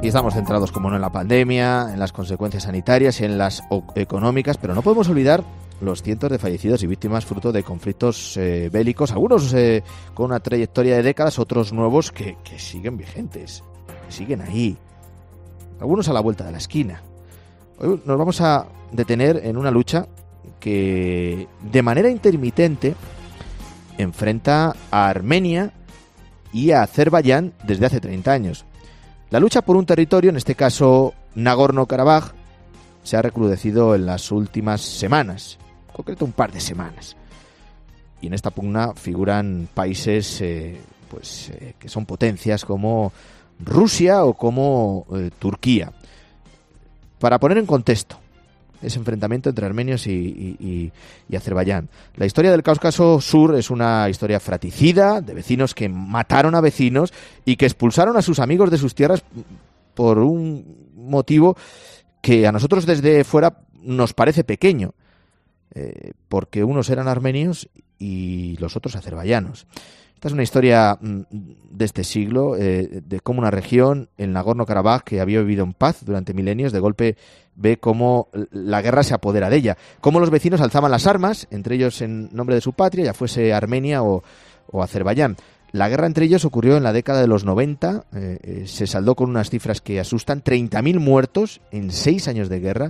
aquí estamos centrados, como no, en la pandemia, en las consecuencias sanitarias y en las económicas, pero no podemos olvidar los cientos de fallecidos y víctimas fruto de conflictos bélicos, algunos con una trayectoria de décadas, otros nuevos que siguen vigentes, siguen ahí, algunos a la vuelta de la esquina. Hoy nos vamos a detener en una lucha que de manera intermitente enfrenta a Armenia y a Azerbaiyán desde hace 30 años. La lucha por un territorio, en este caso Nagorno-Karabaj, se ha recrudecido en las últimas semanas, en concreto un par de semanas. Y en esta pugna figuran países que son potencias como Rusia o como Turquía. Para poner en contexto ese enfrentamiento entre armenios y Azerbaiyán. La historia del Cáucaso Sur es una historia fratricida, de vecinos que mataron a vecinos y que expulsaron a sus amigos de sus tierras por un motivo que a nosotros desde fuera nos parece pequeño, porque unos eran armenios y los otros azerbaiyanos. Esta es una historia de este siglo, de cómo una región, el Nagorno-Karabaj, que había vivido en paz durante milenios, de golpe ve cómo la guerra se apodera de ella, cómo los vecinos alzaban las armas, entre ellos en nombre de su patria, ya fuese Armenia o Azerbaiyán. La guerra entre ellos ocurrió en la década de los 90, se saldó con unas cifras que asustan, 30.000 muertos en 6 años de guerra,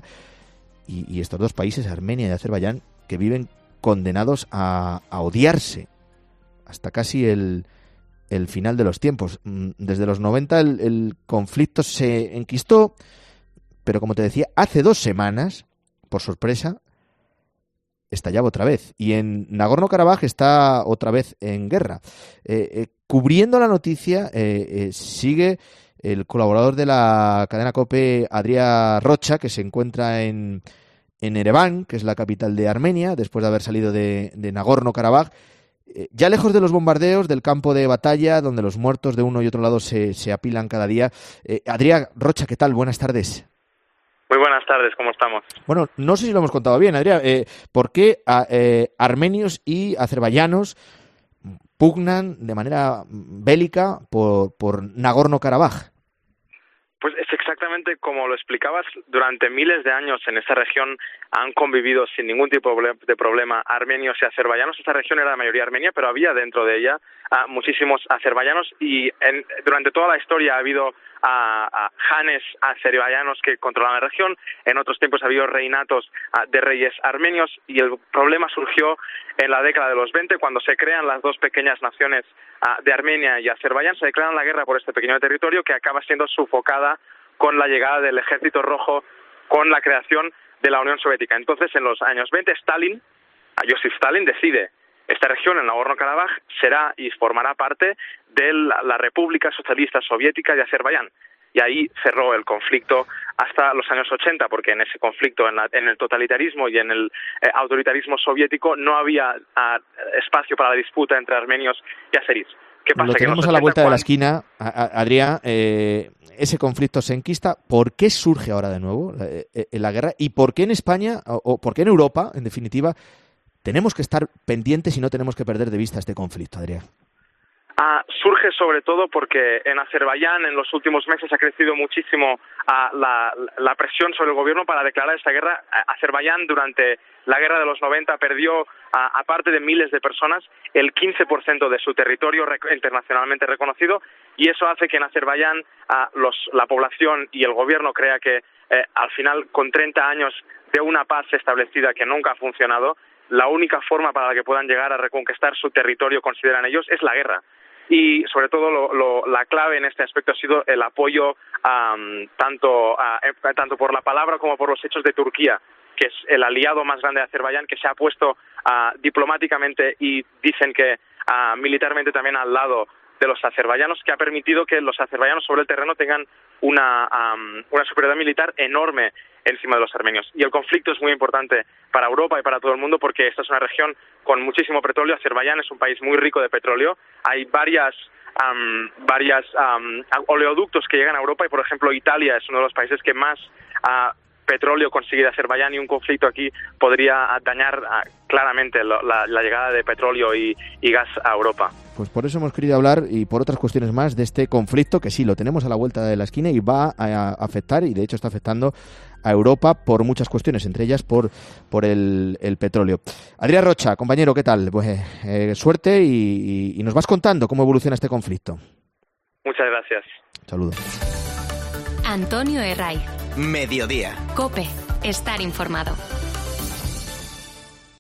y estos dos países, Armenia y Azerbaiyán, que viven condenados a odiarse hasta casi el final de los tiempos. Desde los 90 el conflicto se enquistó, pero como te decía, hace 2 semanas, por sorpresa, estallaba otra vez. Y en Nagorno-Karabaj está otra vez en guerra. Cubriendo la noticia sigue el colaborador de la cadena COPE, Adrià Rocha, que se encuentra en Ereván, que es la capital de Armenia, después de haber salido de Nagorno-Karabaj. Ya lejos de los bombardeos, del campo de batalla, donde los muertos de uno y otro lado se apilan cada día. Adrià Rocha, ¿qué tal? Buenas tardes. Muy buenas tardes, ¿cómo estamos? Bueno, no sé si lo hemos contado bien, Adrià. ¿Por qué armenios y azerbaiyanos pugnan de manera bélica por Nagorno-Karabaj? Pues es exactamente como lo explicabas. Durante miles de años en esta región han convivido sin ningún tipo de problema armenios y azerbaiyanos. Esta región era la mayoría armenia, pero había dentro de ella muchísimos azerbaiyanos y durante toda la historia ha habido janes azerbaiyanos que controlaban la región. En otros tiempos ha habido reinatos de reyes armenios y el problema surgió en la década de los 20 cuando se crean las dos pequeñas naciones de Armenia y Azerbaiyán. Se declaran la guerra por este pequeño territorio que acaba siendo sofocada con la llegada del Ejército Rojo, con la creación de la Unión Soviética. Entonces, en los años 20, Joseph Stalin decide: esta región, el Nagorno-Karabaj, será y formará parte de la República Socialista Soviética de Azerbaiyán. Y ahí cerró el conflicto hasta los años 80, porque en ese conflicto, en el totalitarismo y en el autoritarismo soviético, no había espacio para la disputa entre armenios y azeríes. ¿Qué pasa? Lo tenemos a la vuelta de la esquina, Adrià. Ese conflicto se enquista. ¿Por qué surge ahora de nuevo la guerra? ¿Y por qué en España, o por qué en Europa, en definitiva, tenemos que estar pendientes y no tenemos que perder de vista este conflicto, Adrià? Surge sobre todo porque en Azerbaiyán en los últimos meses ha crecido muchísimo la presión sobre el gobierno para declarar esta guerra. Azerbaiyán durante la guerra de los 90 perdió, aparte de miles de personas, el 15% de su territorio internacionalmente reconocido, y eso hace que en Azerbaiyán la población y el gobierno crea que al final, con 30 años de una paz establecida que nunca ha funcionado, la única forma para la que puedan llegar a reconquistar su territorio, consideran ellos, es la guerra. Y sobre todo la clave en este aspecto ha sido el apoyo tanto por la palabra como por los hechos de Turquía, que es el aliado más grande de Azerbaiyán, que se ha puesto diplomáticamente y dicen que militarmente también al lado de los azerbaiyanos, que ha permitido que los azerbaiyanos sobre el terreno tengan una superioridad militar enorme encima de los armenios. Y el conflicto es muy importante para Europa y para todo el mundo porque esta es una región con muchísimo petróleo. Azerbaiyán es un país muy rico de petróleo. Hay varias oleoductos que llegan a Europa y, por ejemplo, Italia es uno de los países que más petróleo conseguir Azerbaiyán, y un conflicto aquí podría dañar claramente la llegada de petróleo y gas a Europa. Pues por eso hemos querido hablar, y por otras cuestiones más, de este conflicto que sí, lo tenemos a la vuelta de la esquina y va a afectar, y de hecho está afectando a Europa por muchas cuestiones, entre ellas por el petróleo. Adrián Rocha, compañero, ¿qué tal? Pues suerte y nos vas contando cómo evoluciona este conflicto. Muchas gracias. Saludos. Antonio Herraiz. Mediodía. COPE. Estar informado.